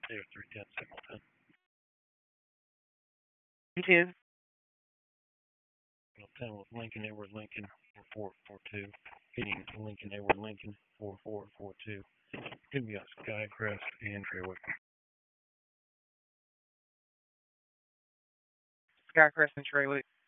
There, 310, signal 10. 10. Signal 10 with Lincoln, Edward Lincoln, 4442. Hitting Lincoln, Edward Lincoln, 4442. Give me a Skycrest and Trailway. Skycrest and Trey Lee.